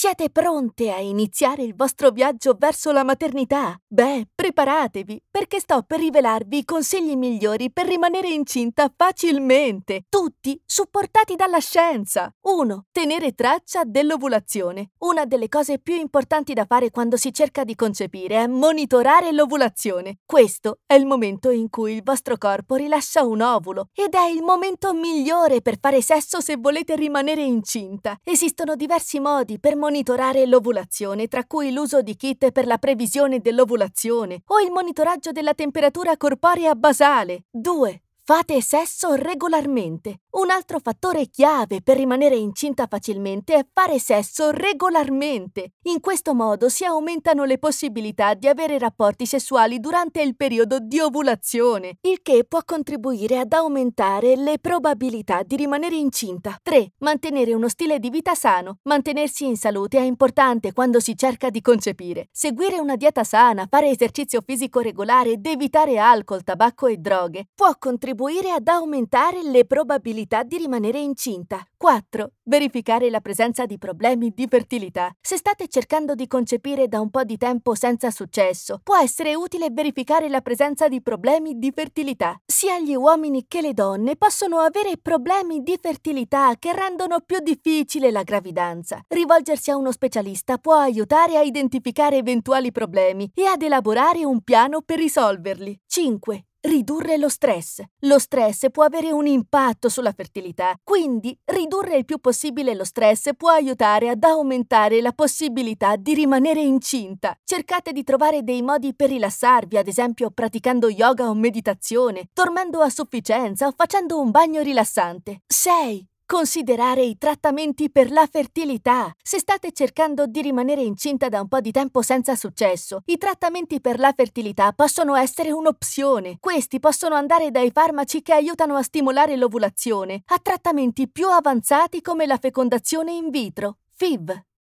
Siete pronte a iniziare il vostro viaggio verso la maternità? Beh, preparatevi, perché sto per rivelarvi i consigli migliori per rimanere incinta facilmente, tutti supportati dalla scienza. 1. Tenere traccia dell'ovulazione. Una delle cose più importanti da fare quando si cerca di concepire è monitorare l'ovulazione. Questo è il momento in cui il vostro corpo rilascia un ovulo ed è il momento migliore per fare sesso se volete rimanere incinta. Esistono diversi modi per monitorare l'ovulazione, tra cui l'uso di kit per la previsione dell'ovulazione o il monitoraggio della temperatura corporea basale. 2. Fate sesso regolarmente. Un altro fattore chiave per rimanere incinta facilmente è fare sesso regolarmente. In questo modo si aumentano le possibilità di avere rapporti sessuali durante il periodo di ovulazione, il che può contribuire ad aumentare le probabilità di rimanere incinta. 3. Mantenere uno stile di vita sano. Mantenersi in salute è importante quando si cerca di concepire. Seguire una dieta sana, fare esercizio fisico regolare ed evitare alcol, tabacco e droghe può contribuire ad aumentare le probabilità di rimanere incinta. 4. Verificare la presenza di problemi di fertilità. Se state cercando di concepire da un po' di tempo senza successo, può essere utile verificare la presenza di problemi di fertilità. Sia gli uomini che le donne possono avere problemi di fertilità che rendono più difficile la gravidanza. Rivolgersi a uno specialista può aiutare a identificare eventuali problemi e ad elaborare un piano per risolverli. 5. Ridurre lo stress. Lo stress può avere un impatto sulla fertilità, quindi ridurre il più possibile lo stress può aiutare ad aumentare la possibilità di rimanere incinta. Cercate di trovare dei modi per rilassarvi, ad esempio praticando yoga o meditazione, dormendo a sufficienza o facendo un bagno rilassante. 6. Considerare i trattamenti per la fertilità. Se state cercando di rimanere incinta da un po' di tempo senza successo, i trattamenti per la fertilità possono essere un'opzione. Questi possono andare dai farmaci che aiutano a stimolare l'ovulazione a trattamenti più avanzati come la fecondazione in vitro, FIV.